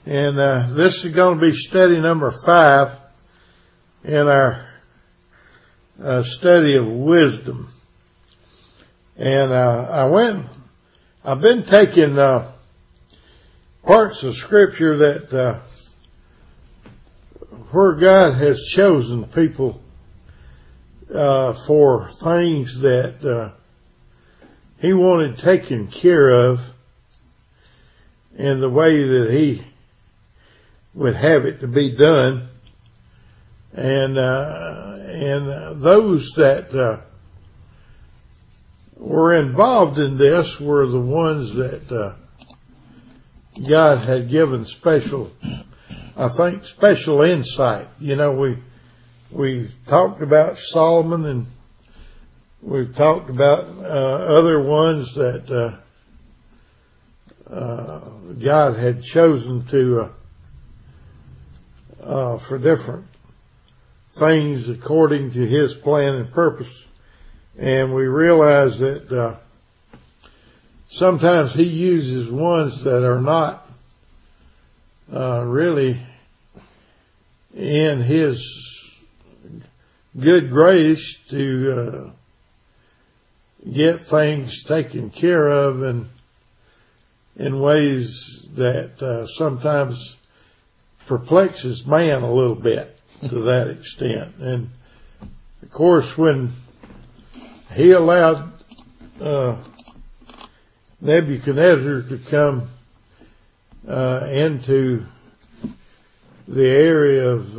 And this is going to be study number 5 in our study of wisdom. And I've been taking parts of Scripture that where God has chosen people for things that He wanted taken care of in the way that He would have it to be done, and those that were involved in this were the ones that God had given special insight. You know, we talked about Solomon, and we've talked about other ones that God had chosen to for different things according to His plan and purpose. And we realize that sometimes He uses ones that are not really in His good grace to get things taken care of, and in ways that sometimes perplexes man a little bit to that extent. And of course, when He allowed Nebuchadnezzar to come into the area of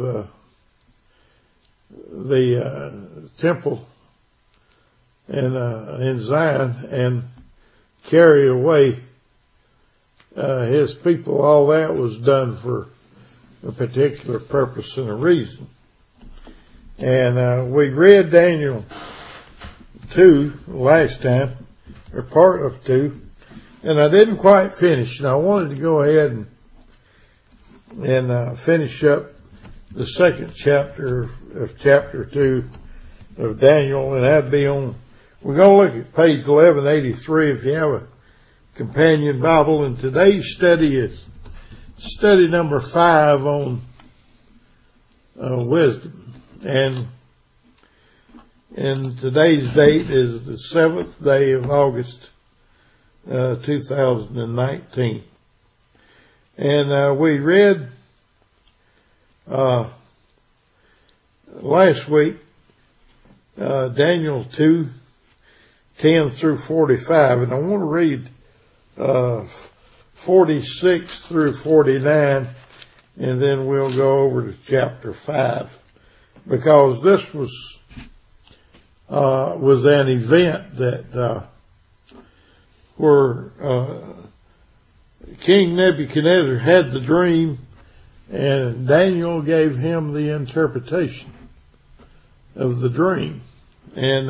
the temple and in Zion and carry away his people, all that was done for a particular purpose and a reason. And we read Daniel 2 last time, or part of 2, and I didn't quite finish, and I wanted to go ahead and finish up the second chapter of chapter 2 of Daniel, and that'd be on, we're going to look at page 1183 if you have a companion Bible, and today's study is study number 5 on wisdom. And today's date is the 7th day of August 2019. And we read last week Daniel 2:10 through 45, and I want to read 46 through 49, and then we'll go over to chapter 5, because this was an event that where King Nebuchadnezzar had the dream, and Daniel gave him the interpretation of the dream. And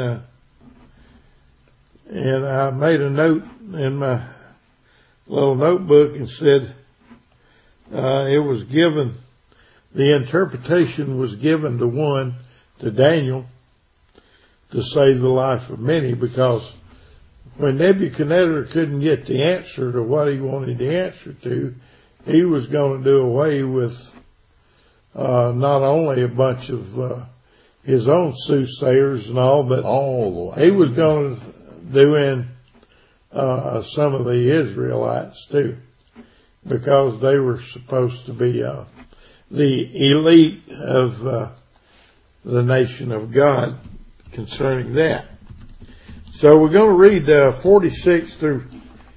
I made a note in my little notebook and said it was given, the interpretation was given to Daniel to save the life of many, because when Nebuchadnezzar couldn't get the answer to what he wanted the answer to, he was going to do away with not only a bunch of his own soothsayers and all, but he was going to do in some of the Israelites too, because they were supposed to be the elite of the nation of God concerning that. So we're going to read 46 through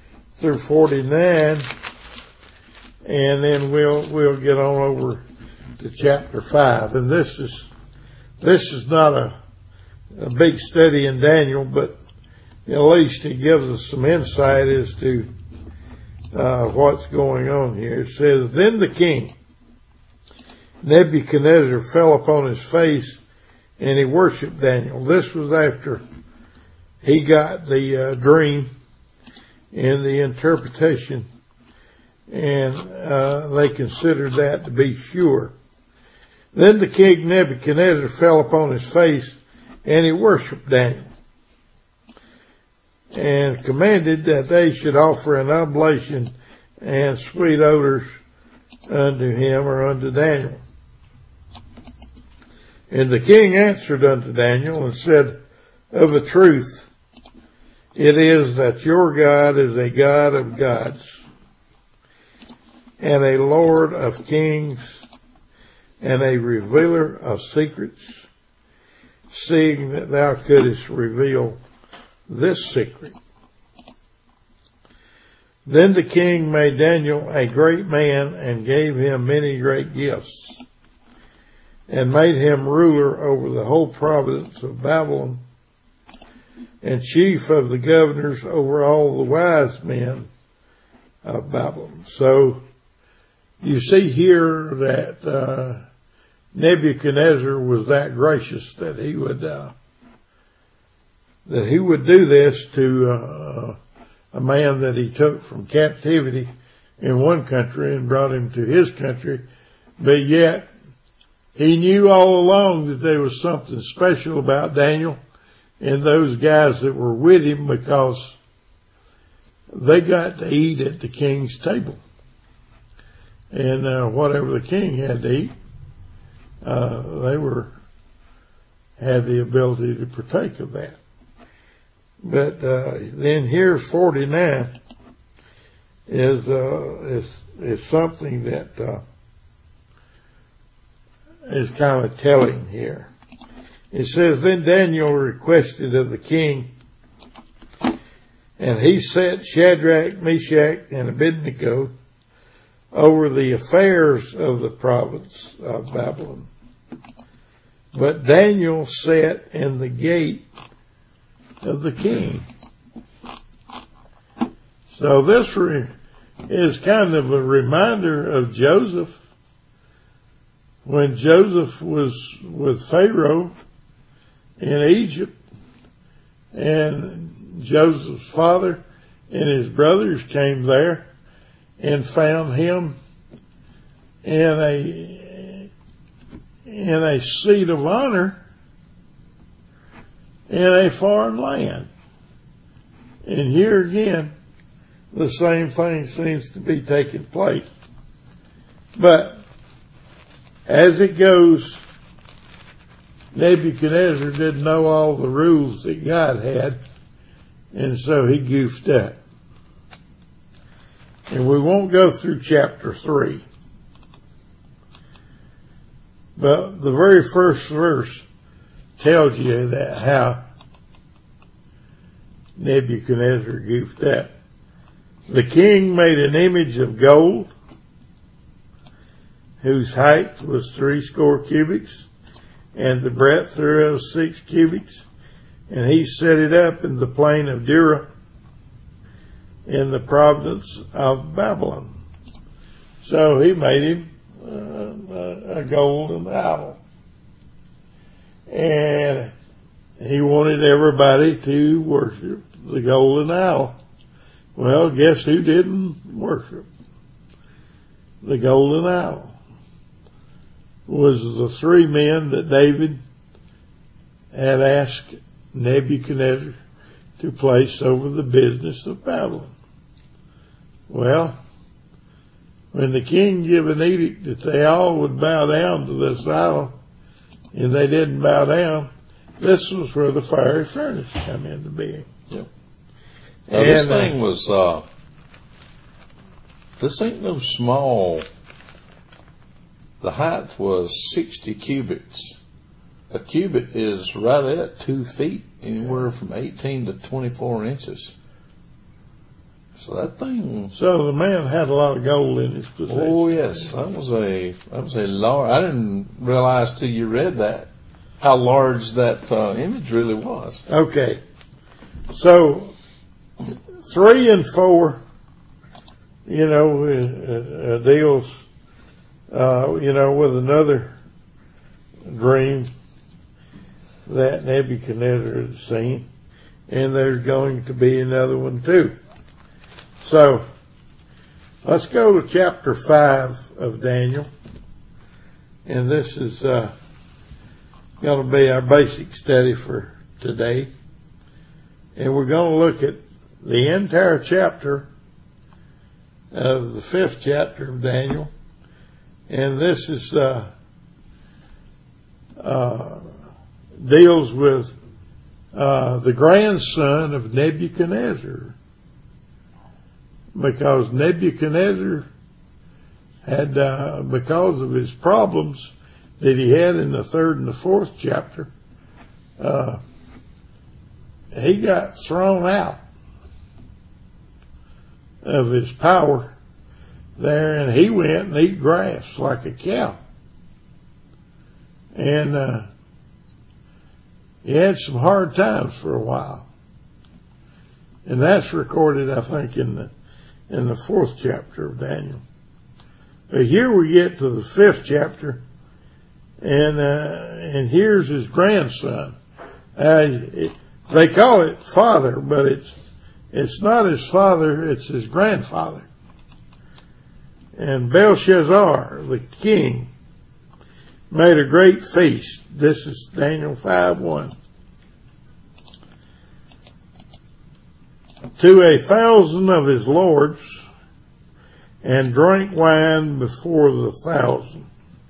49, and then we'll get on over to chapter 5. And this is not a big study in Daniel, but at least it gives us some insight as to what's going on here. It says, "Then the king Nebuchadnezzar fell upon his face, and he worshipped Daniel." This was after he got the dream and the interpretation, and they considered that to be sure. "Then the king Nebuchadnezzar fell upon his face, and he worshipped Daniel, and commanded that they should offer an oblation and sweet odors unto him or unto Daniel. And the king answered unto Daniel and said, of a truth, it is that your God is a God of gods, and a Lord of kings, and a revealer of secrets, seeing that thou couldst reveal this secret. Then the king made Daniel a great man and gave him many great gifts, and made him ruler over the whole province of Babylon, and chief of the governors over all the wise men of Babylon. So you see here that Nebuchadnezzar was that gracious that he would do this to a man that he took from captivity in one country and brought him to his country, but yet he knew all along that there was something special about Daniel and those guys that were with him, because they got to eat at the king's table. And whatever the king had to eat, they had the ability to partake of that. But then here's 49 is something that is kind of telling here. It says, then Daniel requested of the king, and he set Shadrach, Meshach, and Abednego over the affairs of the province of Babylon. But Daniel sat in the gate of the king. So this is kind of a reminder of Joseph. When Joseph was with Pharaoh in Egypt, and Joseph's father and his brothers came there and found him in a seat of honor in a foreign land. And here again, the same thing seems to be taking place. But as it goes, Nebuchadnezzar didn't know all the rules that God had, and so he goofed up. And we won't go through chapter 3. But the very first verse tells you that how Nebuchadnezzar goofed up. The king made an image of gold, whose height was 60 cubits, and the breadth thereof 6 cubits, and he set it up in the plain of Dura, in the province of Babylon. So he made him a golden idol, and he wanted everybody to worship the golden idol. Well, guess who didn't worship the golden idol? Was the 3 men that David had asked Nebuchadnezzar to place over the business of Babylon. Well, when the king gave an edict that they all would bow down to this idol, and they didn't bow down, this was where the fiery furnace come into being. Yep. Now, this thing was, this ain't no small. The height was 60 cubits. A cubit is right at 2 feet, anywhere from 18 to 24 inches. So that thing. So the man had a lot of gold in his possession. Oh yes, that was a large. I didn't realize till you read that how large that image really was. Okay, so 3 and 4, deals, with another dream that Nebuchadnezzar had seen, and there's going to be another one too. So let's go to chapter 5 of Daniel, and this is going to be our basic study for today, and we're going to look at the entire chapter of the 5th chapter of Daniel, And this is, deals with, the grandson of Nebuchadnezzar. Because Nebuchadnezzar had, because of his problems that he had in the 3rd and the 4th chapter, he got thrown out of his power there, and he went and ate grass like a cow. And he had some hard times for a while. And that's recorded, I think, in the 4th chapter of Daniel. But here we get to the 5th chapter, and here's his grandson. They call it father, but it's not his father, it's his grandfather. And Belshazzar, the king, made a great feast. This is Daniel 5:1. To 1,000 of his lords, and drank wine before the 1,000.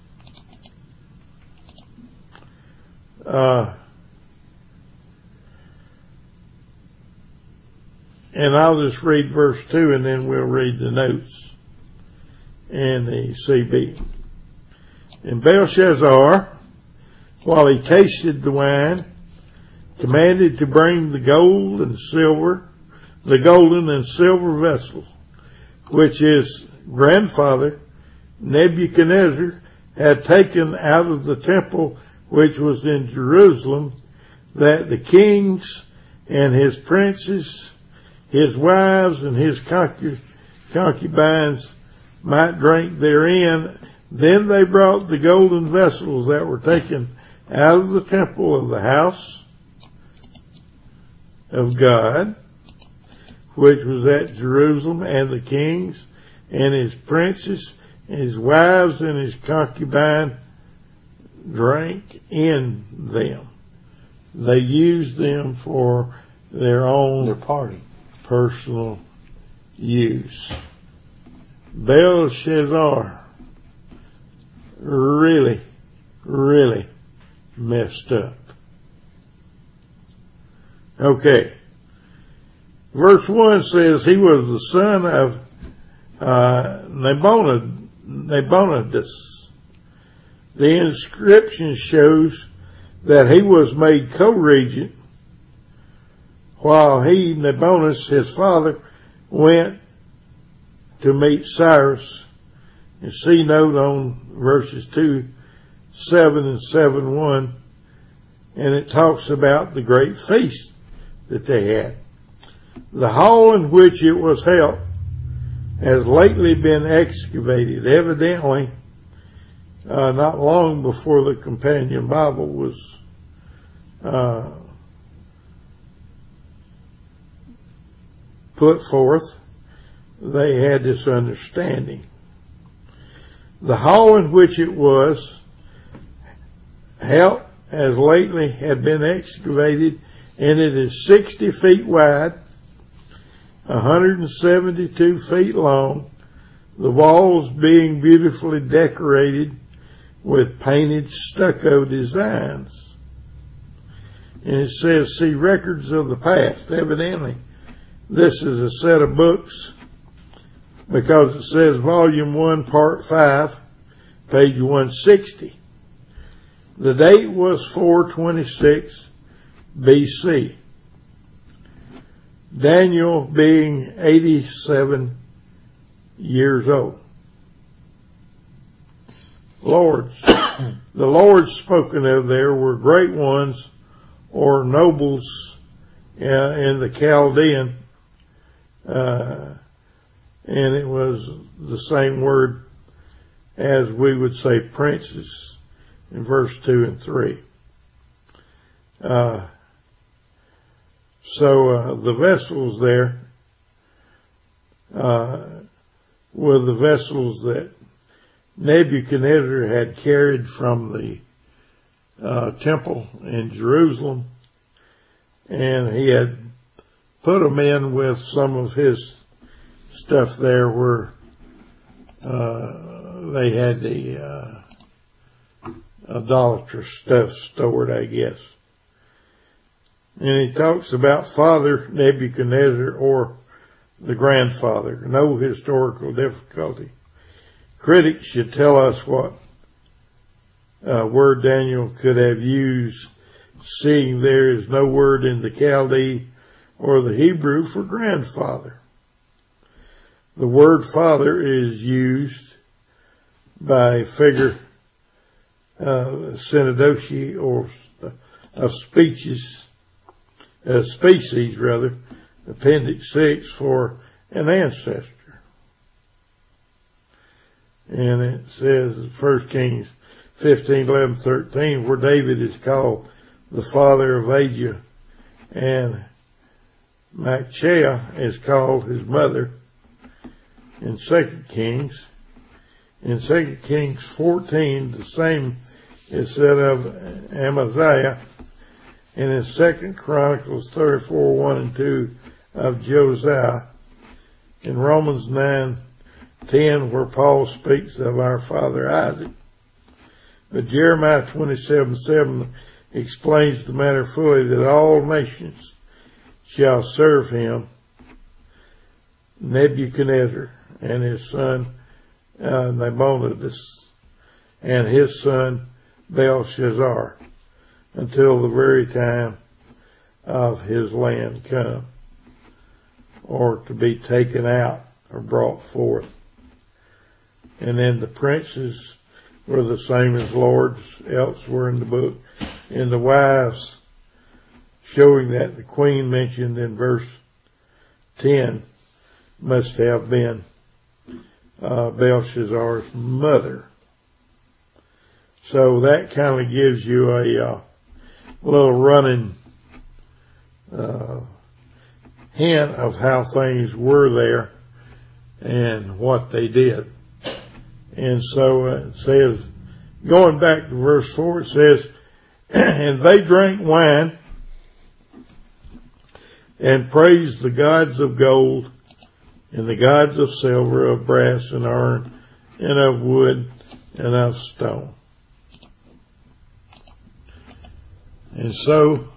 And I'll just read verse 2 and then we'll read the notes and the CB. And Belshazzar, while he tasted the wine, commanded to bring the golden and silver vessels, which his grandfather Nebuchadnezzar had taken out of the temple which was in Jerusalem, that the kings and his princes, his wives and his concubines might drink therein. Then they brought the golden vessels that were taken out of the temple of the house of God, which was at Jerusalem, and the kings and his princes, and his wives and his concubine drank in them. They used them for their party, personal use. Belshazzar really, really messed up. Okay. Verse 1 says he was the son of Nabonidus. The inscription shows that he was made co-regent while he, Nabonidus, his father, went to meet Cyrus. You see note on verses 2:7 and 7:1, and it talks about the great feast that they had. The hall in which it was held has lately been excavated, evidently not long before the Companion Bible was put forth. They had this understanding. The hall in which it was held as lately had been excavated, and it is 60 feet wide, 172 feet long, the walls being beautifully decorated with painted stucco designs. And it says, see records of the past. Evidently, this is a set of books, because it says volume 1, part 5, page 160. The date was 426 BC. Daniel being 87 years old. Lords. The lords spoken of there were great ones or nobles in the Chaldean, and it was the same word as we would say princes in verse 2 and 3. So the vessels there were the vessels that Nebuchadnezzar had carried from the temple in Jerusalem, and he had put them in with some of his stuff there where they had the idolatrous stuff stored, I guess. And he talks about Father Nebuchadnezzar or the grandfather. No historical difficulty. Critics should tell us what word Daniel could have used, seeing there is no word in the Chaldee or the Hebrew for grandfather. The word father is used by figure synodocy or of species rather, Appendix 6 for an ancestor. And it says in 1 Kings 15, 11, 13, where David is called the father of Ajah and Machaiah is called his mother in 2 Kings. In 2 Kings 14, the same is said of Amaziah, and in 2 Chronicles 34, 1 and 2 of Josiah. In Romans 9:10, where Paul speaks of our father Isaac. But Jeremiah 27:7 explains the matter fully, that all nations shall serve him, Nebuchadnezzar and his son Nabonidus and his son Belshazzar, until the very time of his land come, or to be taken out or brought forth. And then the princes were the same as lords elsewhere in the book. And the wives, showing that the queen mentioned in verse 10 must have been Belshazzar's mother. So that kind of gives you a little running hint of how things were there and what they did. And so it says, going back to verse 4, it says, and they drank wine and praised the gods of gold and the gods of silver, of brass and iron, and of wood and of stone. And so,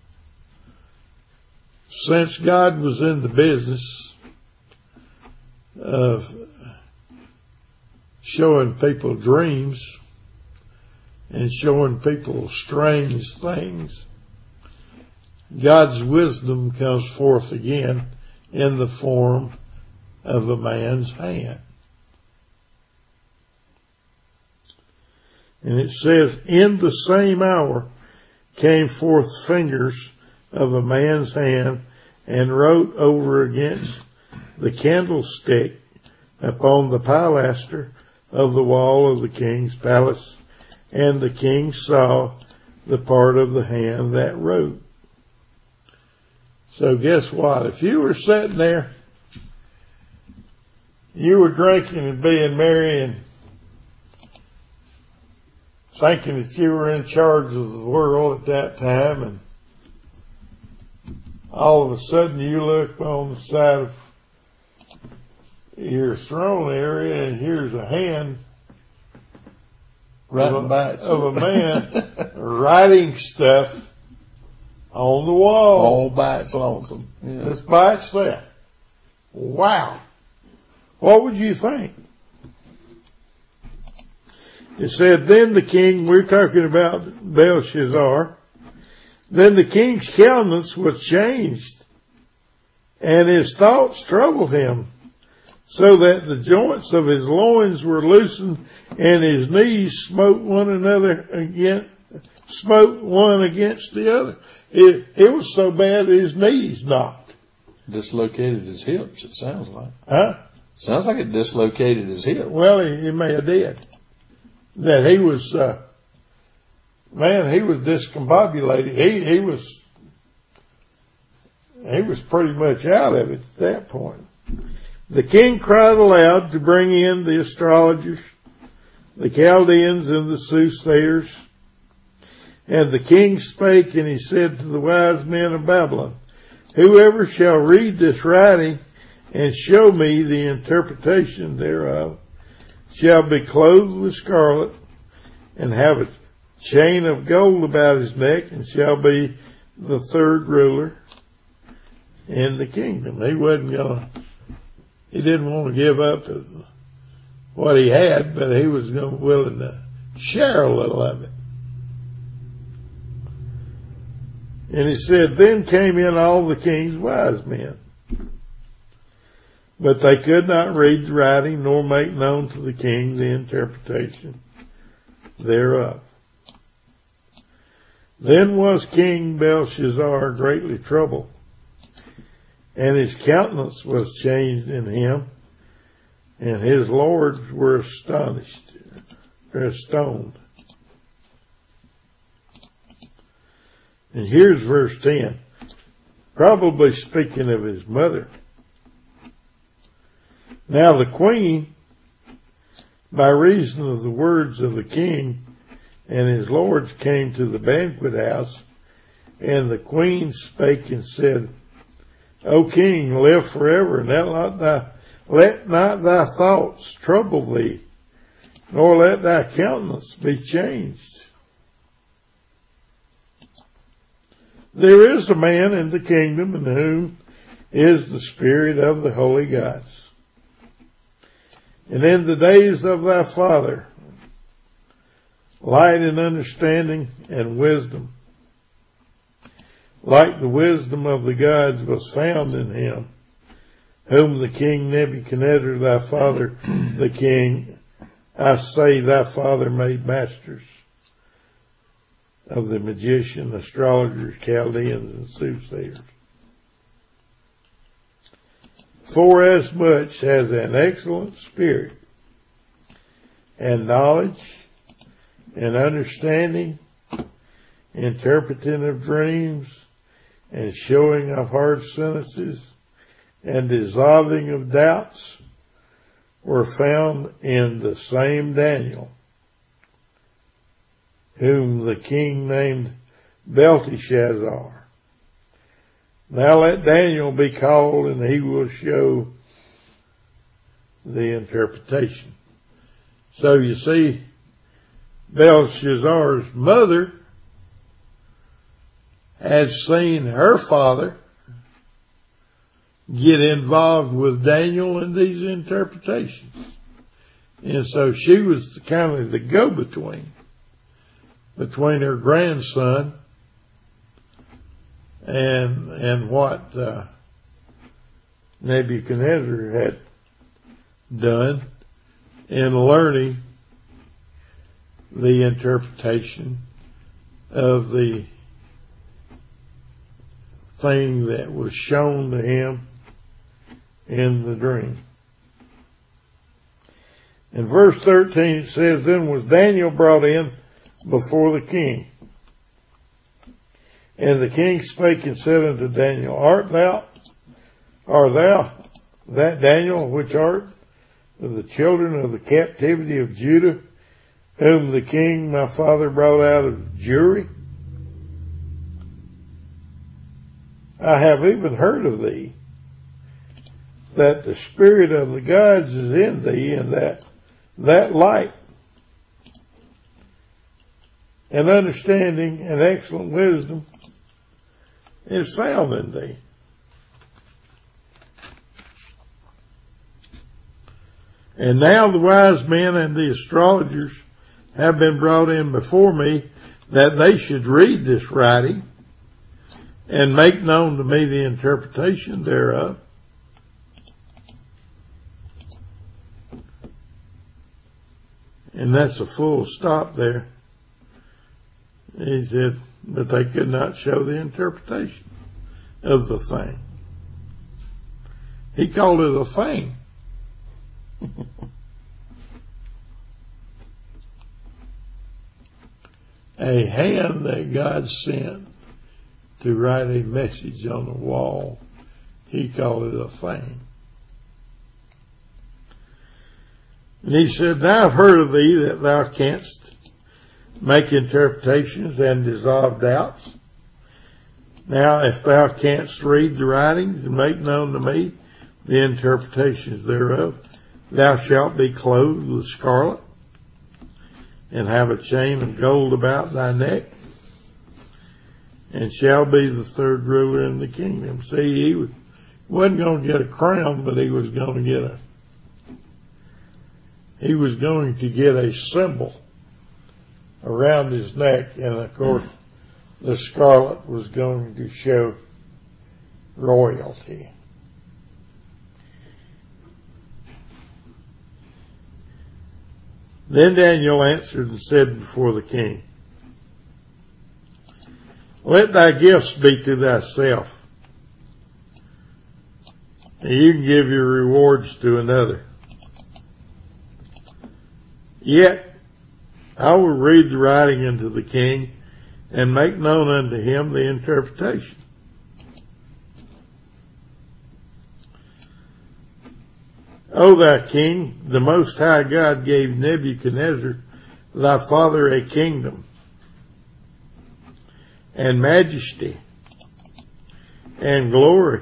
since God was in the business of showing people dreams and showing people strange things, God's wisdom comes forth again in the form of a man's hand. And it says, in the same hour came forth fingers of a man's hand and wrote over against the candlestick upon the pilaster of the wall of the king's palace. And the king saw the part of the hand that wrote. So guess what? If you were sitting there, you were drinking and being merry and thinking that you were in charge of the world at that time, and all of a sudden you look on the side of your throne area and here's a hand of a man writing stuff on the wall. All by its lonesome. Yeah. Just by itself. Wow. What would you think? It said, then the king, we're talking about Belshazzar, then the king's countenance was changed, and his thoughts troubled him, so that the joints of his loins were loosened, and his knees smote one against the other. It was so bad his knees knocked. Dislocated his hips, it sounds like. Huh? Sounds like it dislocated his hip. Well, he may have did. That he was, he was discombobulated. He was pretty much out of it at that point. The king cried aloud to bring in the astrologers, the Chaldeans and the soothsayers. And the king spake, and he said to the wise men of Babylon, whoever shall read this writing and show me the interpretation thereof, shall be clothed with scarlet, and have a chain of gold about his neck, and shall be the third ruler in the kingdom. He didn't want to give up what he had, but he was willing to share a little of it. And he said, then came in all the king's wise men, but they could not read the writing, nor make known to the king the interpretation thereof. Then was King Belshazzar greatly troubled, and his countenance was changed in him, and his lords were astonished, or stoned. And here's verse 10, probably speaking of his mother. Now the queen, by reason of the words of the king and his lords, came to the banquet house, and the queen spake and said, O king, live forever, and let not thy thoughts trouble thee, nor let thy countenance be changed. There is a man in the kingdom in whom is the spirit of the holy gods. And in the days of thy father, light and understanding and wisdom, like the wisdom of the gods, was found in him, whom the king Nebuchadnezzar, thy father, the king, I say thy father, made masters of the magicians, astrologers, Chaldeans, and soothsayers. Forasmuch as an excellent spirit and knowledge and understanding, interpreting of dreams, and showing of hard sentences, and dissolving of doubts were found in the same Daniel, whom the king named Belteshazzar. Now let Daniel be called, and he will show the interpretation. So you see, Belshazzar's mother had seen her father get involved with Daniel in these interpretations. And so she was kind of the go-between between her grandson and what Nebuchadnezzar had done in learning the interpretation of the thing that was shown to him in the dream. In verse 13 it says, Then was Daniel brought in before the king. And the king spake and said unto Daniel, Art thou that Daniel which art of the children of the captivity of Judah, whom the king my father brought out of Jewry? I have even heard of thee, that the spirit of the gods is in thee, and that light and understanding and excellent wisdom is found in thee. And now the wise men and the astrologers have been brought in before me, that they should read this writing and make known to me the interpretation thereof. And that's a full stop there. He said, but they could not show the interpretation of the thing. He called it a thing. A hand that God sent to write a message on the wall. He called it a thing. And he said, Now I've heard of thee that thou canst make interpretations and dissolve doubts. Now if thou canst read the writings and make known to me the interpretations thereof, Thou shalt be clothed with scarlet, and have a chain of gold about thy neck, and shall be the third ruler in the kingdom. See, he wasn't going to get a crown, but he was going to get a symbol around his neck, and of course the scarlet was going to show royalty. Then Daniel answered and said before the king, let thy gifts be to thyself, and you can give your rewards to another. Yet I will read the writing unto the king, and make known unto him the interpretation. O thou king, the Most High God gave Nebuchadnezzar thy father a kingdom, and majesty, and glory,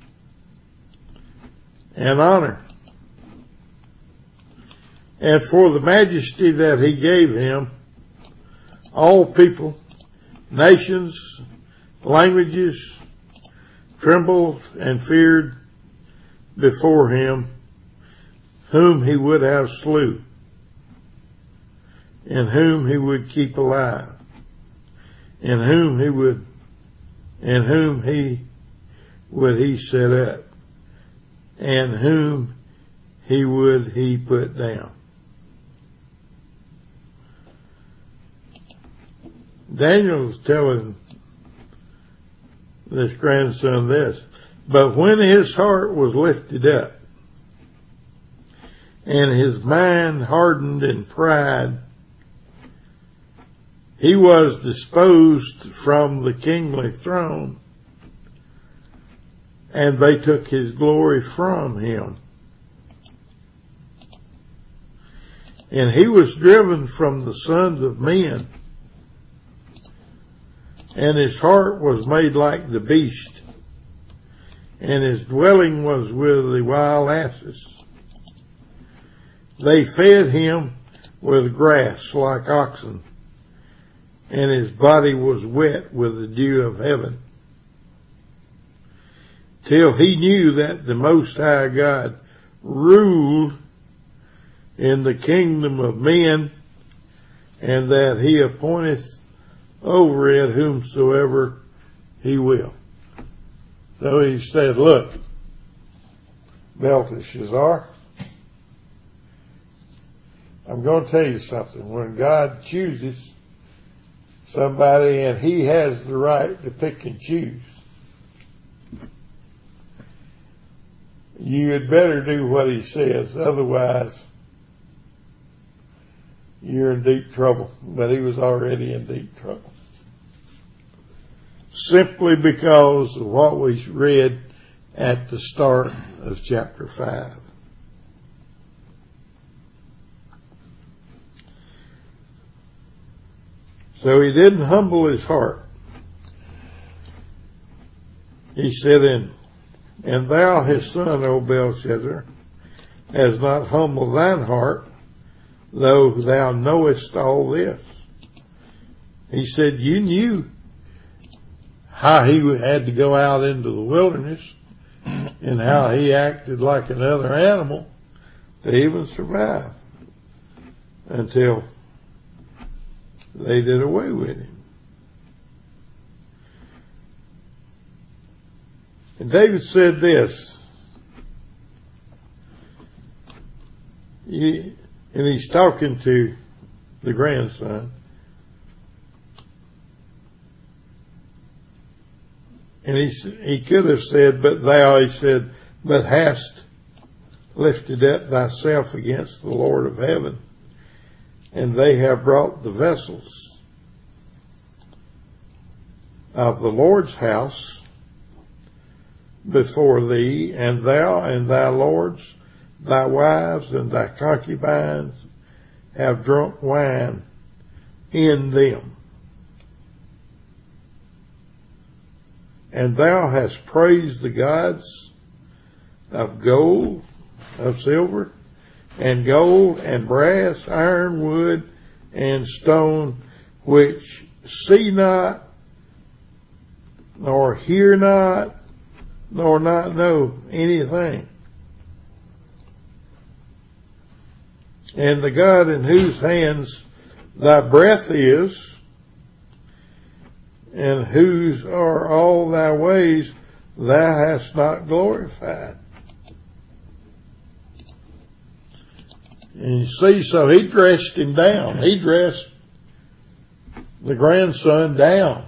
and honor. And for the majesty that he gave him, all people, nations, languages, trembled and feared before him, whom he would have slew, and whom he would keep alive, and whom he would he set up, and whom would he put down. Daniel was telling this grandson this, but when his heart was lifted up, and his mind hardened in pride, he was disposed from the kingly throne, and they took his glory from him. And he was driven from the sons of men, and his heart was made like the beast, and his dwelling was with the wild asses. They fed him with grass like oxen, and his body was wet with the dew of heaven, till he knew that the Most High God ruled in the kingdom of men, and that he appointeth over it whomsoever he will. So he said, look, Belteshazzar, I'm going to tell you something. When God chooses somebody, and he has the right to pick and choose, you had better do what he says. Otherwise, you're in deep trouble. But he was already in deep trouble, simply because of what we read at the start of chapter 5. So he didn't humble his heart. He said, and thou his son, O Belshazzar, hast not humbled thine heart, though thou knowest all this. He said, you knew how he had to go out into the wilderness, and how he acted like another animal to even survive, until they did away with him. And David said this, and he's talking to the grandson, and he could have said, but thou, he said, but hast lifted up thyself against the Lord of heaven, and they have brought the vessels of the Lord's house before thee, and thou and thy lords, thy wives and thy concubines have drunk wine in them. And thou hast praised the gods of gold, of silver, and gold and brass, iron, wood, and stone, which see not, nor hear not, nor not know anything. And the God in whose hands thy breath is, and whose are all thy ways, thou hast not glorified. And you see, so he dressed him down. He dressed the grandson down.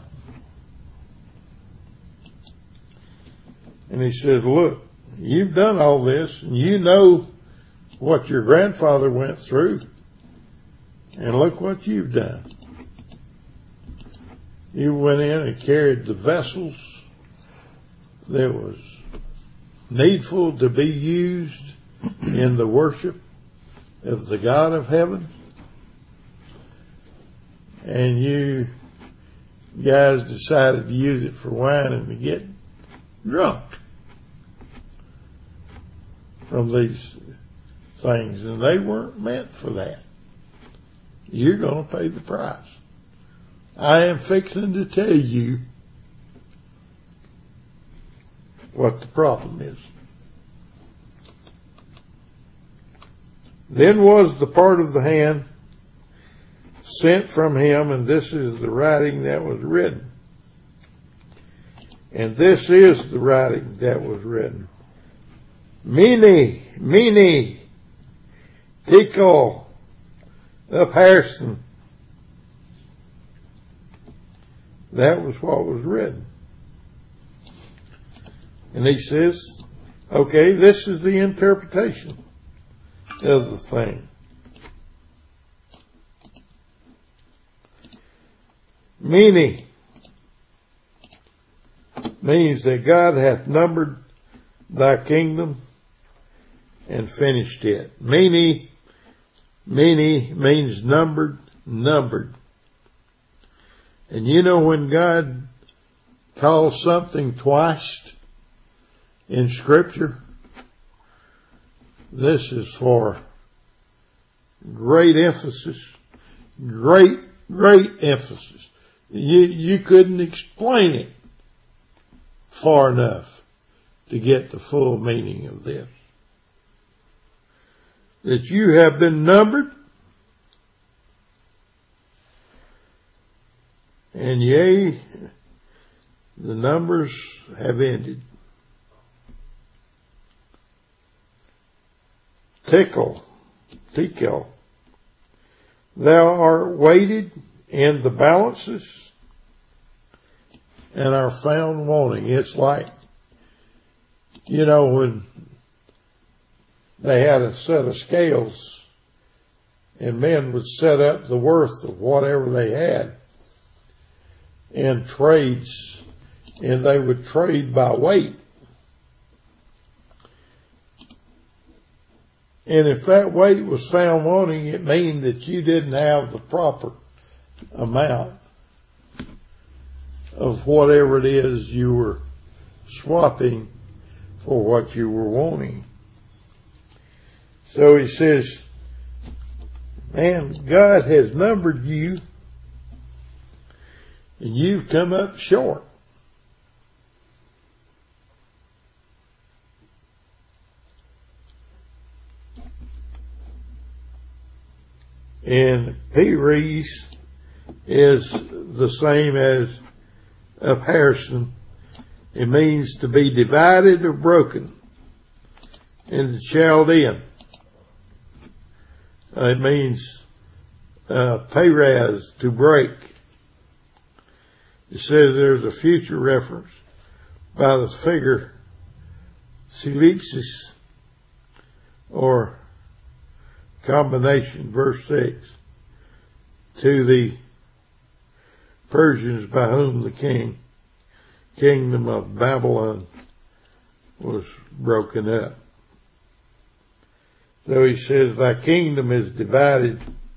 And he said, look, you've done all this, and you know what your grandfather went through, and look what you've done. You went in and carried the vessels that was needful to be used in the worship of the God of heaven, and you guys decided to use it for wine and to get drunk from these things, and they weren't meant for that. You're going to pay the price. I am fixing to tell you what the problem is. Then was the part of the hand sent from him, and this is the writing that was written. And this is the writing that was written. Mene, Tekel, Upharsin. That was what was written. And he says, okay, this is the interpretation of the thing. Mene means that God hath numbered thy kingdom and finished it. Mene means numbered. And you know, when God calls something twice in Scripture, this is for great emphasis, great emphasis. You couldn't explain it far enough to get the full meaning of this. That you have been numbered, and yea, the numbers have ended. Tekel, thou art weighted in the balances and are found wanting. It's like, you know, when they had a set of scales and men would set up the worth of whatever they had in trades, and they would trade by weight. And if that weight was found wanting, it meant that you didn't have the proper amount of whatever it is you were swapping for what you were wanting. So he says, man, God has numbered you, and you've come up short. And Peres is the same as Upharsin. It means to be divided or broken in the Chaldean. It means Peres, to break. It says there's a future reference by the figure Selexis, or combination, verse 6, to the Persians by whom the kingdom of Babylon was broken up. So he says, thy kingdom is divided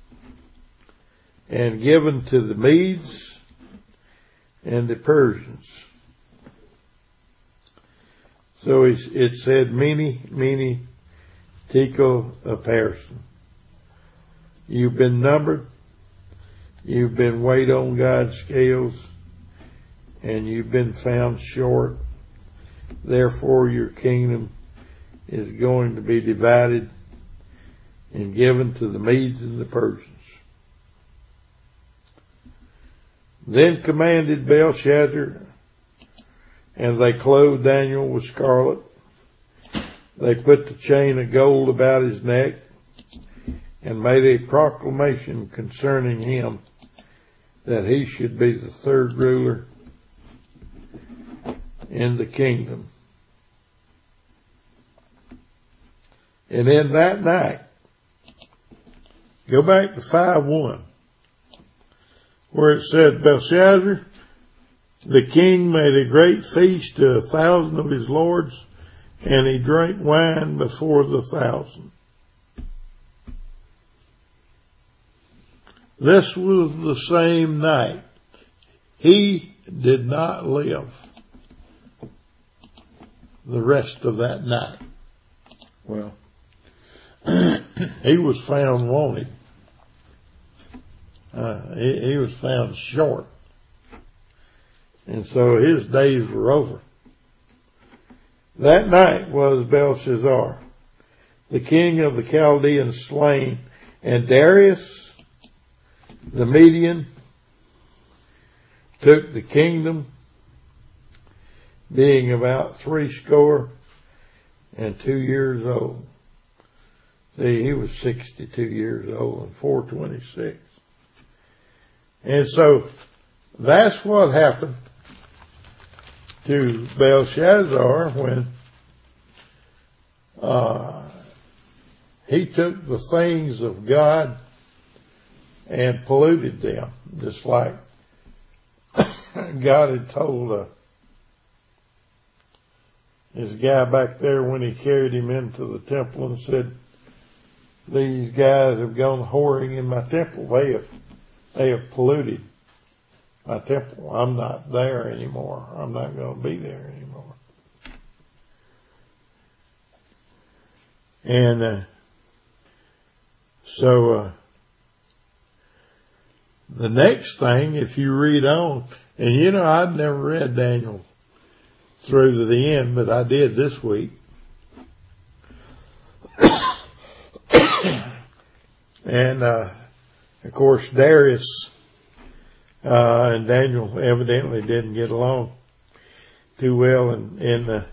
and given to the Medes and the Persians. So it said, Mene, Tekel-Upharsin. You've been numbered, you've been weighed on God's scales, and you've been found short. Therefore your kingdom is going to be divided and given to the Medes and the Persians. Then commanded Belshazzar, and they clothed Daniel with scarlet. They put the chain of gold about his neck and made a proclamation concerning him that he should be the third ruler in the kingdom. And in that night, go back to 5:1, where it said, Belshazzar, the king, made a great feast to 1,000 of his lords, and he drank wine before the 1,000. This was the same night. He did not live the rest of that night. Well, he was found wanted. He was found short. And so his days were over. That night was Belshazzar, the king of the Chaldeans, slain, and Darius, the Median, took the kingdom, being about 62 years old. See, he was 62 years old in 426. And so that's what happened to Belshazzar when he took the things of God and polluted them, just like God had told this guy back there when he carried him into the temple and said, these guys have gone whoring in my temple. They have polluted my temple. I'm not there anymore. I'm not going to be there anymore. And so the next thing, if you read on, and I'd never read Daniel through to the end, but I did this week. And of course Darius and Daniel evidently didn't get along too well, and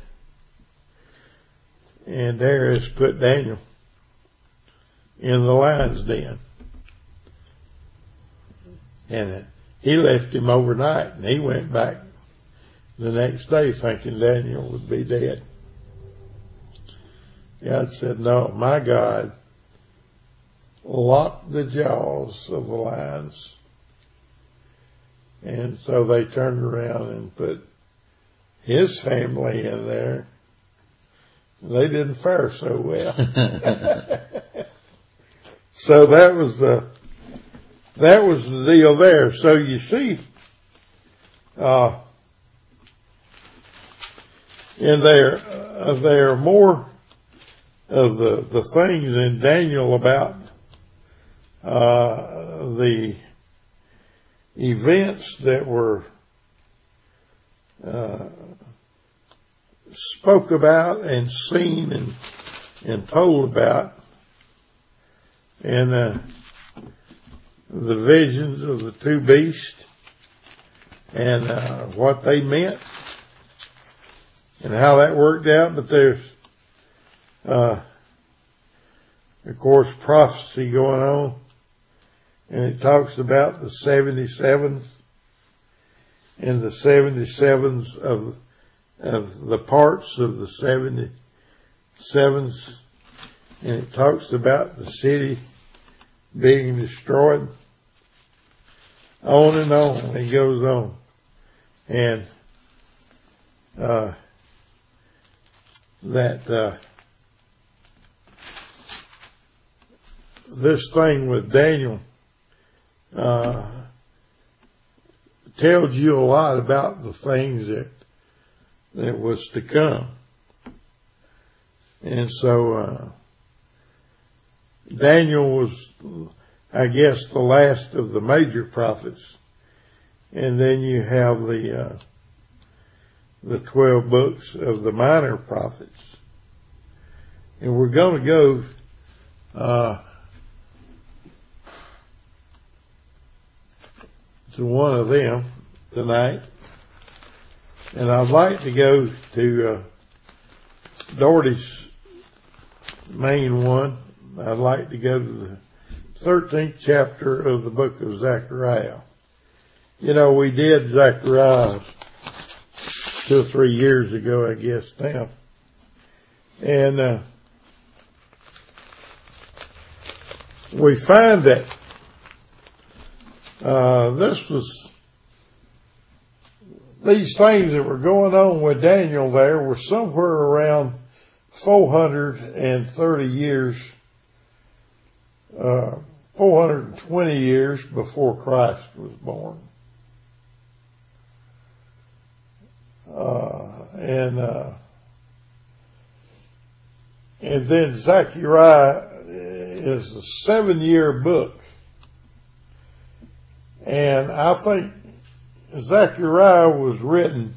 Darius put Daniel in the lion's den, and he left him overnight, and he went back the next day thinking Daniel would be dead. God said, no, my God locked the jaws of the lions. And so they turned around and put his family in there. They didn't fare so well. So that was the deal there. So you see, and there are more of the things in Daniel about the events that were spoke about and seen and told about, and the visions of the two beasts and what they meant and how that worked out. But there's of course prophecy going on, and it talks about the 77s and the 77s of the parts of the 77s, and it talks about the city being destroyed. On and on it goes on, and this thing with Daniel tells you a lot about the things that was to come. And so Daniel was, I guess, the last of the major prophets. And then you have the 12 books of the minor prophets. And we're going to go, to one of them tonight. And I'd like to go to, Doherty's main one. I'd like to go to the 13th chapter of the book of Zechariah. You know, we did Zechariah 2 or 3 years ago, I guess now. And, we find that, these things that were going on with Daniel there were somewhere around 430 years, 420 years before Christ was born. And then Zechariah is a 7-year book. And I think Zechariah was written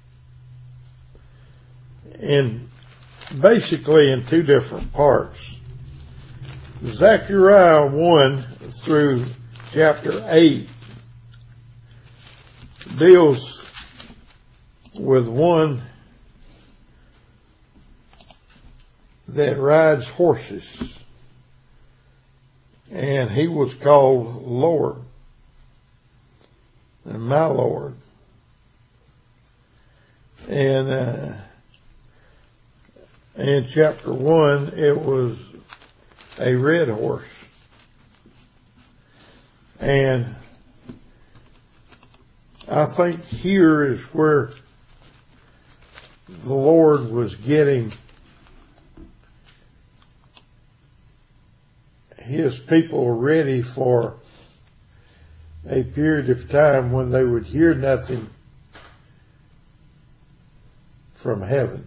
basically in 2 different parts. Zechariah 1 through chapter 8 deals with one that rides horses, and he was called Lord and my Lord. And in chapter 1 it was a red horse. And I think here is where the Lord was getting his people ready for a period of time when they would hear nothing from heaven.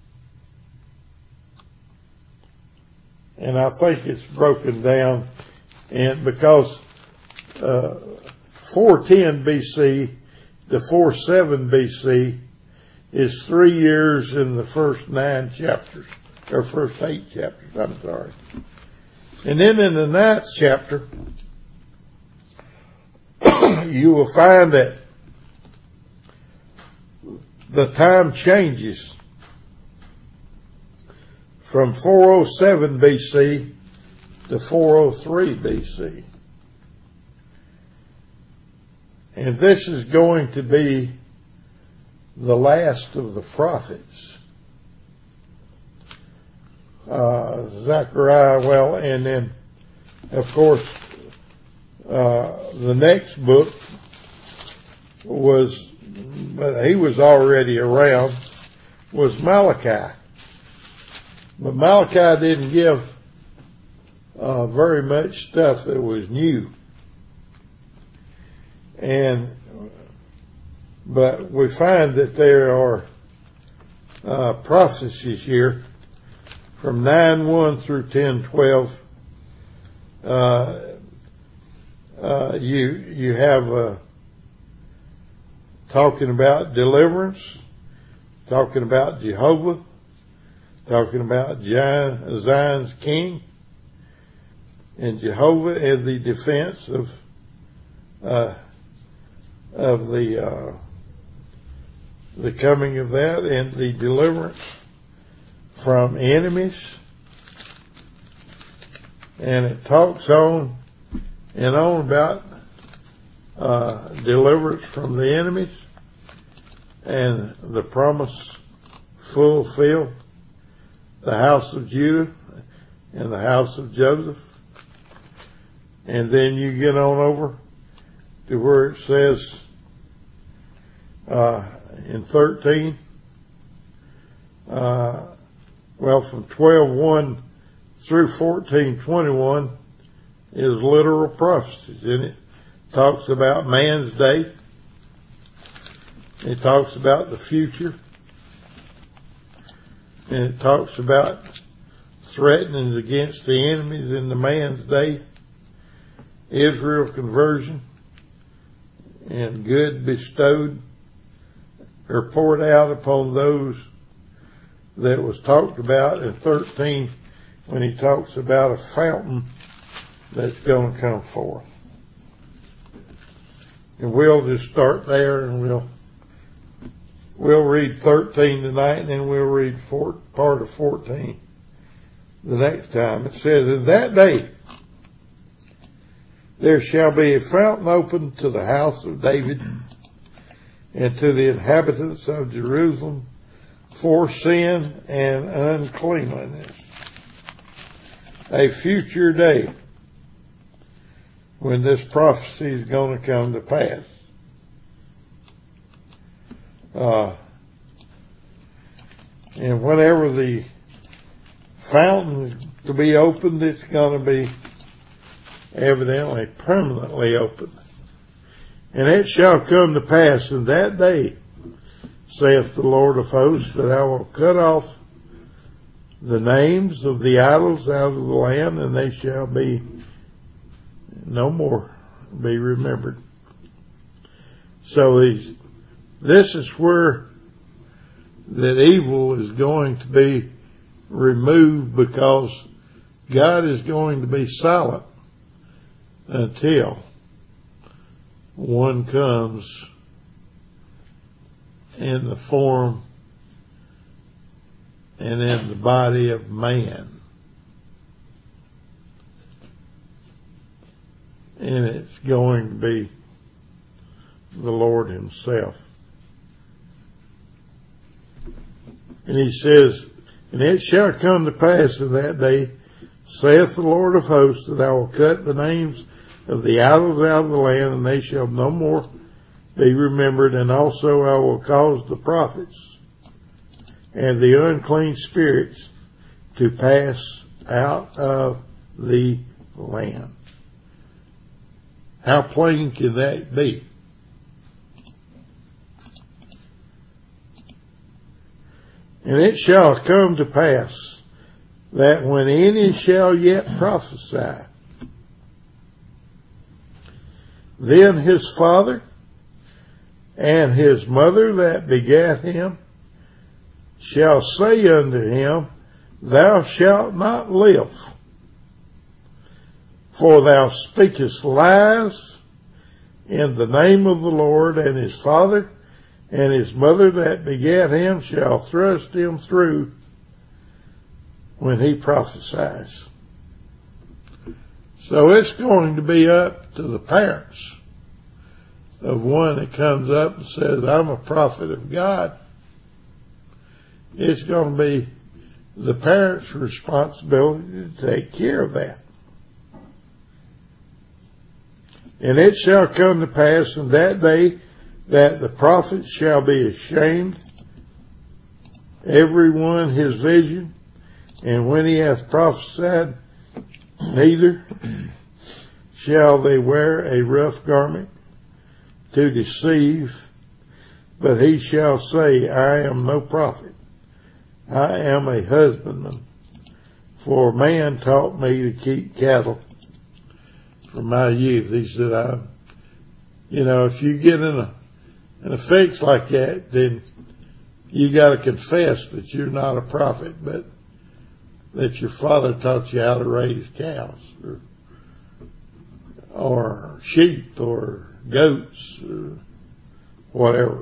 And I think it's broken down, and because 410 BC to 47 BC is 3 years in the first 9 chapters, or first 8 chapters, I'm sorry. And then in the 9th chapter, you will find that the time changes from 407 BC to 403 BC. And this is going to be the last of the prophets. Zechariah, well, and then, of course, the next book was, but he was already around, was Malachi. But Malachi didn't give very much stuff that was new. But we find that there are prophecies here from 9:1 through 10:12. You have talking about deliverance, talking about Jehovah, talking about Zion's king, and Jehovah and the defense of the coming of that, and the deliverance from enemies. And it talks on and on about deliverance from the enemies and the promise fulfilled, the house of Judah and the house of Joseph. And then you get on over to where it says in 13, from 12:1 through 14:21 is literal prophecies, and it talks about man's day. It talks about the future, and it talks about threatenings against the enemies in the man's day, Israel conversion, and good bestowed or poured out upon those that was talked about in 13 when he talks about a fountain that's going to come forth. And we'll just start there, and we'll read 13 tonight, and then we'll read part of 14 the next time. It says, in that day there shall be a fountain opened to the house of David and to the inhabitants of Jerusalem for sin and uncleanliness. A future day when this prophecy is going to come to pass. And whenever the fountain is to be opened, it's going to be evidently permanently opened. And it shall come to pass in that day, saith the Lord of hosts, that I will cut off the names of the idols out of the land, and they shall be no more be remembered. So this is where that evil is going to be removed, because God is going to be silent until one comes in the form and in the body of man. And it's going to be the Lord himself. And he says, and it shall come to pass in that day, saith the Lord of hosts, that I will cut the names of the idols out of the land, and they shall no more be remembered. And also I will cause the prophets and the unclean spirits to pass out of the land. How plain can that be? And it shall come to pass that when any shall yet prophesy, then his father and his mother that begat him shall say unto him, Thou shalt not live, for thou speakest lies in the name of the Lord. And his father and his mother that begat him shall thrust him through when he prophesies. So it's going to be up to the parents of one that comes up and says, I'm a prophet of God. It's going to be the parents' responsibility to take care of that. And it shall come to pass in that day that the prophet shall be ashamed, every one his vision, and when he hath prophesied, neither shall they wear a rough garment to deceive, but he shall say, I am no prophet, I am a husbandman, for man taught me to keep cattle from my youth. He said, if you get in a fix like that, then you got to confess that you're not a prophet, but that your father taught you how to raise cows or sheep or goats or whatever.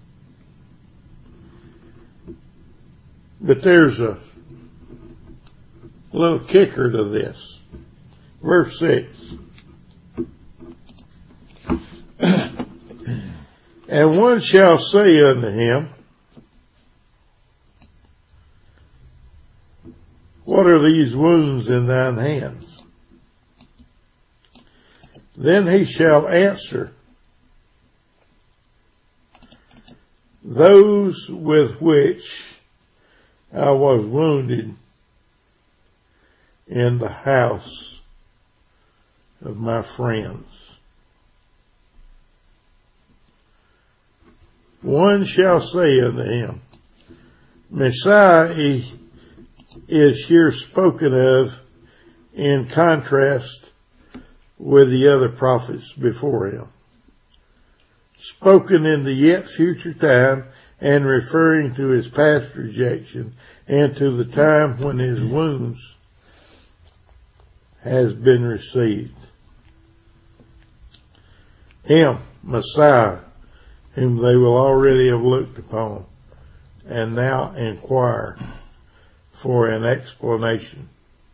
But there's a little kicker to this. Verse 6. And one shall say unto him, What are these wounds in thine hands? Then he shall answer, Those with which I was wounded in the house of my friends. One shall say unto him, Messiah is here spoken of in contrast with the other prophets before him. Spoken in the yet future time and referring to his past rejection and to the time when his wounds has been received. Him, Messiah, whom they will already have looked upon and now inquire for an explanation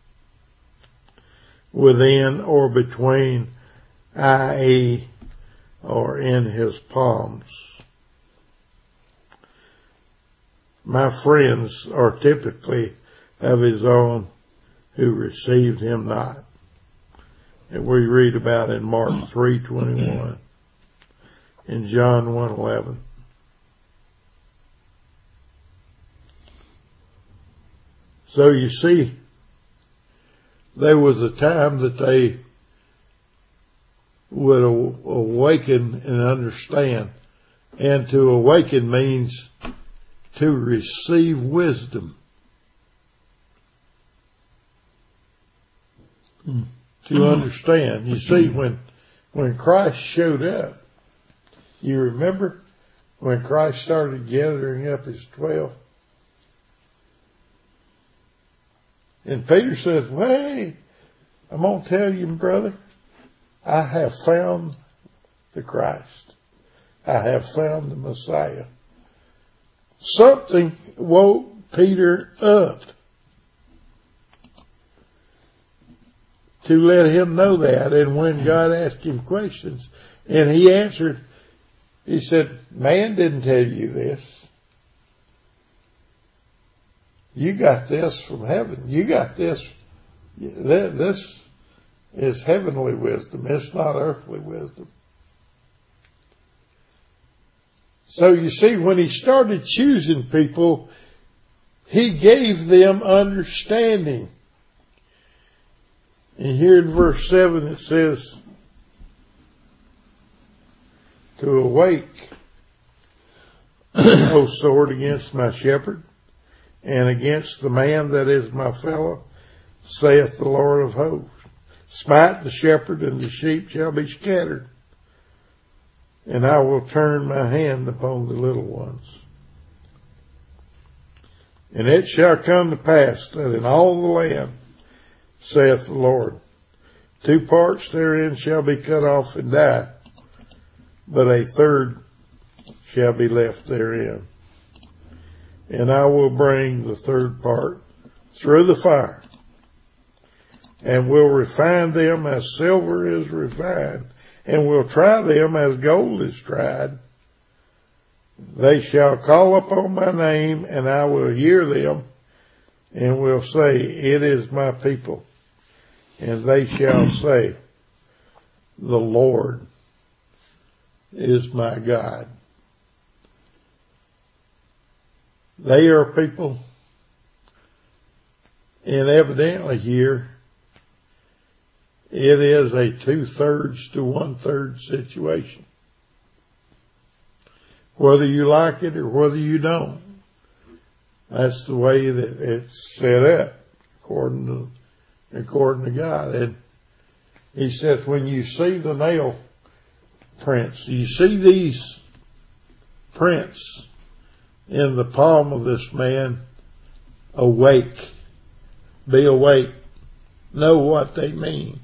within or between i.e. or in his palms. My friends are typically of his own who received him not. And we read about in Mark 3:21 and John 1:11. So you see, there was a time that they would awaken and understand. And to awaken means to receive wisdom. To understand. You see, when Christ showed up, you remember when Christ started gathering up his 12? And Peter says, well, hey, I'm going to tell you, brother, I have found the Christ. I have found the Messiah. Something woke Peter up to let him know that. And when God asked him questions and he answered, he said, man didn't tell you this. You got this from heaven. You got this. This is heavenly wisdom. It's not earthly wisdom. So you see, when he started choosing people, he gave them understanding. And here in verse 7 it says, to awake, O sword, against my shepherd, and against the man that is my fellow, saith the Lord of hosts. Smite the shepherd, and the sheep shall be scattered. And I will turn my hand upon the little ones. And it shall come to pass that in all the land, saith the Lord, 2 parts therein shall be cut off and die, but a third shall be left therein. And I will bring the third part through the fire, and will refine them as silver is refined, and will try them as gold is tried. They shall call upon my name, and I will hear them, and will say, it is my people. And they shall say, the Lord is my God. They are people, and evidently here, it is a 2/3 to 1/3 situation. Whether you like it or whether you don't. That's the way that it's set up, according to God. And he says, when you see the nail prints, you see these prints in the palm of this man, awake. Be awake. Know what they mean.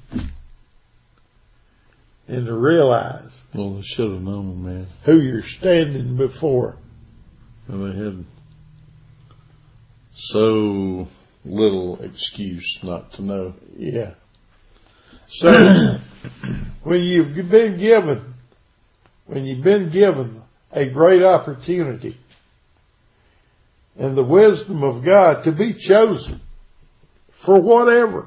And to realize. Well, they should have known, man. Who you're standing before. And they had so little excuse not to know. Yeah. So, when you've been given a great opportunity and the wisdom of God to be chosen for whatever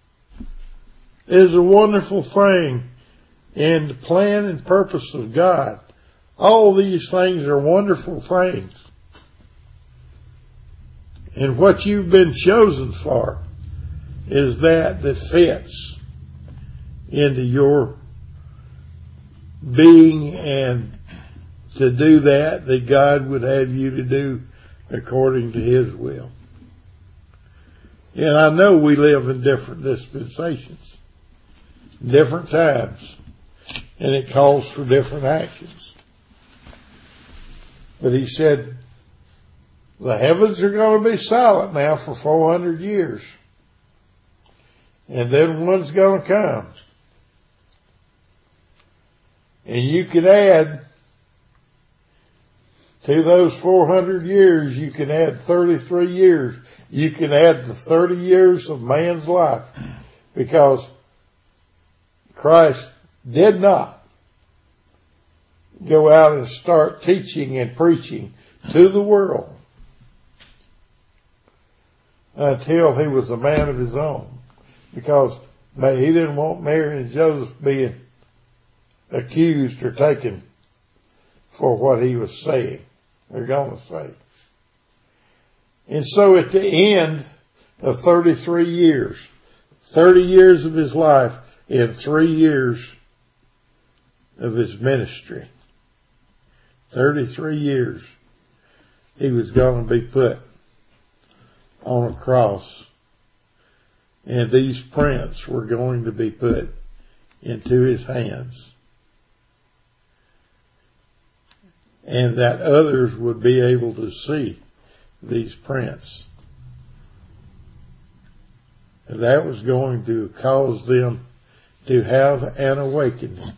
is a wonderful thing in the plan and purpose of God. All these things are wonderful things. And what you've been chosen for is that fits into your being, and to do that God would have you to do according to His will. And I know we live in different dispensations, different times, and it calls for different actions. But he said, the heavens are going to be silent now for 400 years. And then one's going to come. And you can add to those 400 years, you can add 33 years. You can add the 30 years of man's life, because Christ did not go out and start teaching and preaching to the world until he was a man of his own, because he didn't want Mary and Joseph being accused or taken for what he was saying or going to say. And so at the end of 33 years, 30 years of his life and 3 years of his ministry, 33 years, he was going to be put on a cross, and these prints were going to be put into his hands, and that others would be able to see these prints. And that was going to cause them to have an awakening.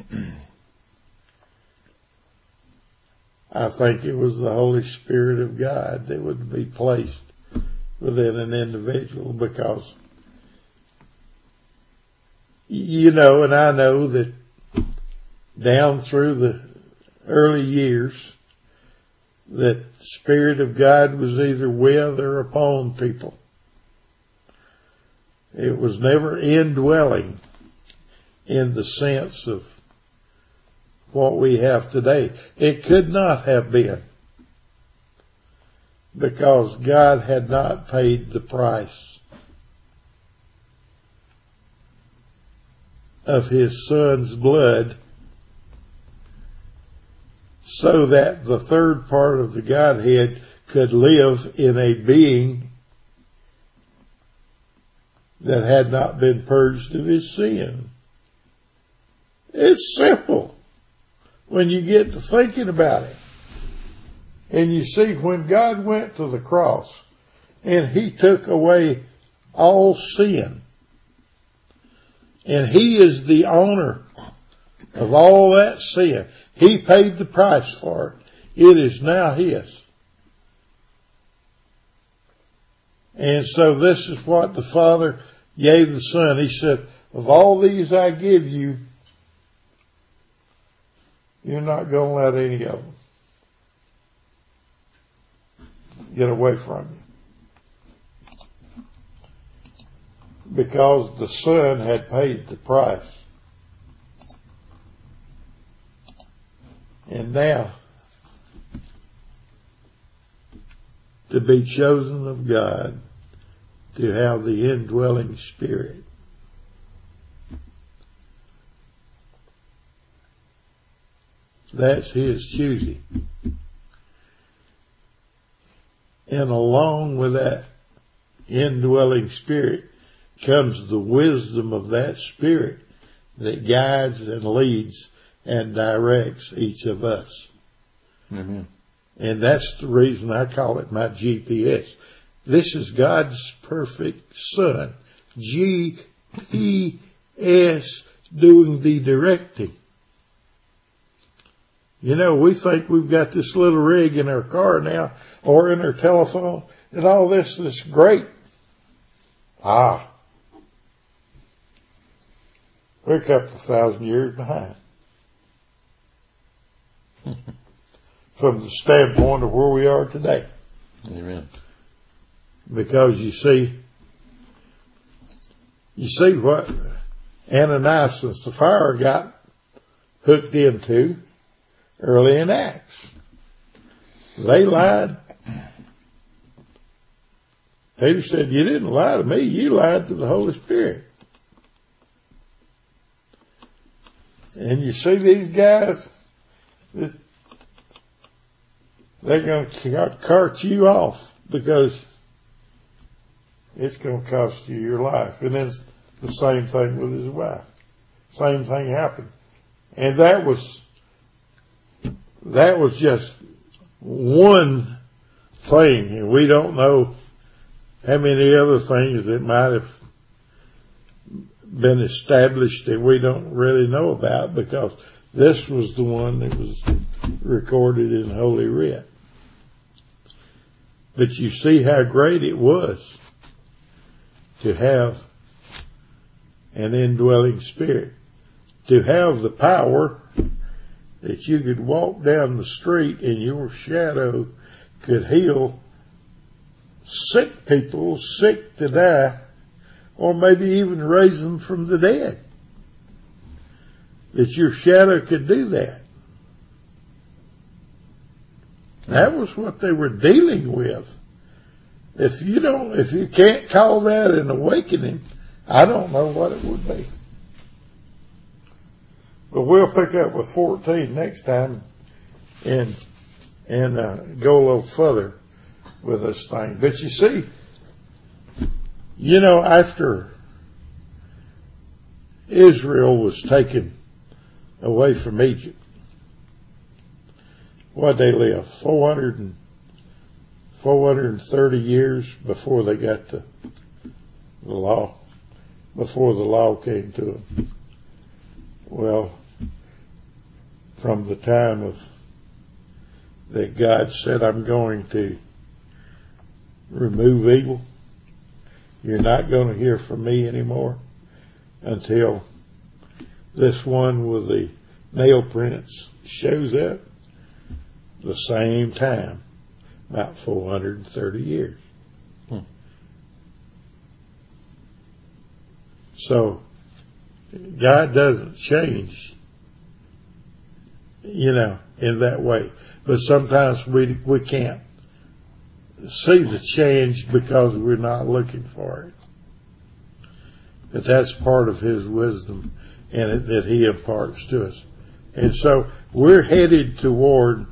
I think it was the Holy Spirit of God that would be placed within an individual, because, you know, and I know that down through the early years, that the Spirit of God was either with or upon people. It was never indwelling in the sense of what we have today. It could not have been, because God had not paid the price of his Son's blood so that the third part of the Godhead could live in a being that had not been purged of his sin. It's simple when you get to thinking about it. And you see, when God went to the cross and he took away all sin, and he is the owner of all that sin, he paid the price for it. It is now his. And so this is what the Father gave the Son. He said, of all these I give you, you're not going to let any of them get away from you, because the Son had paid the price. And now, to be chosen of God, to have the indwelling Spirit, that's his choosing. And along with that indwelling Spirit comes the wisdom of that Spirit that guides and leads and directs each of us. Amen. And that's the reason I call it my GPS. This is God's perfect Son. GPS doing the directing. You know, we think we've got this little rig in our car now, or in our telephone, and all this is great. We're a couple of thousand years behind. From the standpoint of where we are today. Amen. Because you see what Ananias and Sapphira got hooked into early in Acts. They lied. Peter said, you didn't lie to me, you lied to the Holy Spirit. And you see these guys, they're going to cart you off, because it's going to cost you your life. And then it's the same thing with his wife. Same thing happened. And that was just one thing. And we don't know how many other things that might have been established that we don't really know about, because this was the one that was recorded in Holy Writ. But you see how great it was to have an indwelling spirit, to have the power that you could walk down the street and your shadow could heal sick people, sick to die, or maybe even raise them from the dead. That your shadow could do that. That was what they were dealing with. If you can't call that an awakening, I don't know what it would be. But we'll pick up with 14 next time and go a little further with this thing. But you see, after Israel was taken away from Egypt, what they live 430 years before they got the law, before the law came to them. Well, from the time that God said, I'm going to remove evil, you're not going to hear from me anymore, until this one with the nail prints shows up the same time, about 430 years. So God doesn't change, in that way. But sometimes we can't see the change because we're not looking for it. But that's part of his wisdom and that he imparts to us. And so we're headed toward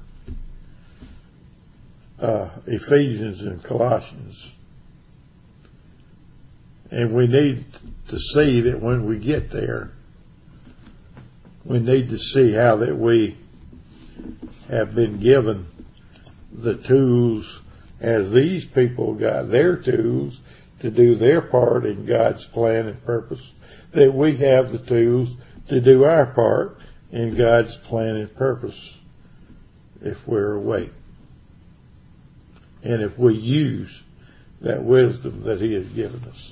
Ephesians and Colossians. And we need to see that when we get there, we need to see how that we have been given the tools, as these people got their tools to do their part in God's plan and purpose, that we have the tools to do our part in God's plan and purpose if we're awake. And if we use that wisdom that he has given us.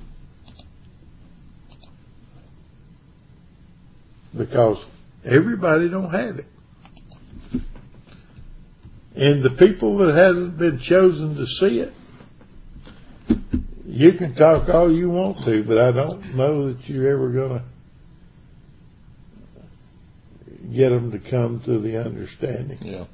Because everybody don't have it. And the people that hasn't been chosen to see it, you can talk all you want to, but I don't know that you're ever going to get them to come to the understanding. Yeah.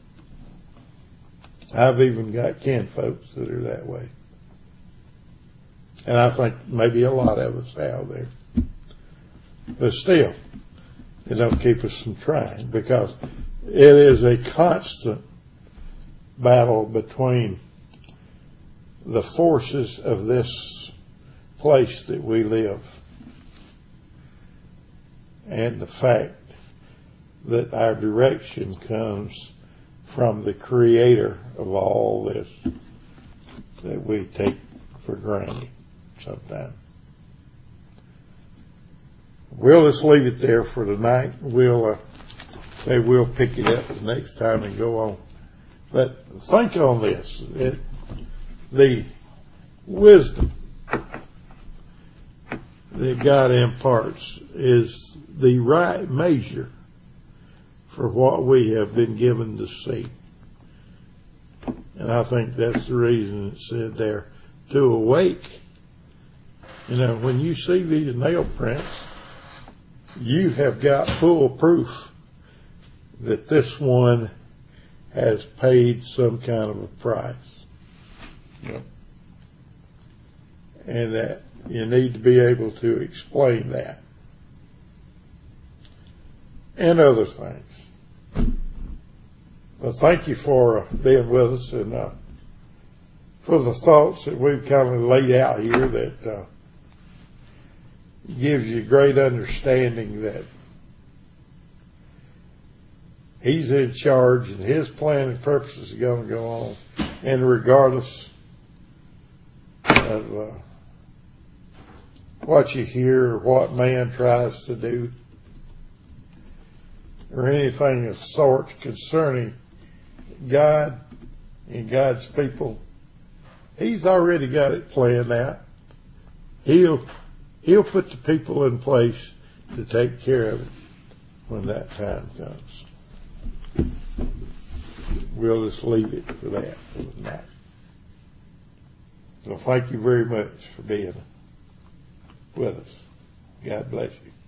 I've even got kin folks that are that way. And I think maybe a lot of us have there. But still, it don't keep us from trying, because it is a constant battle between the forces of this place that we live and the fact that our direction comes from the creator of all this that we take for granted sometimes. We'll just leave it there for tonight. We'll pick it up the next time and go on. But think on this. The wisdom that God imparts is the right measure for what we have been given to see. And I think that's the reason it said there, to awake. When you see these nail prints, you have got full proof that this one has paid some kind of a price. Yep. And that you need to be able to explain that. And other things. Well, thank you for being with us, and for the thoughts that we've kind of laid out here that gives you great understanding that He's in charge and His plan and purpose is going to go on. And regardless of what you hear or what man tries to do or anything of sorts concerning God and God's people, He's already got it planned out. He'll put the people in place to take care of it when that time comes. We'll just leave it for that for tonight. So thank you very much for being with us. God bless you.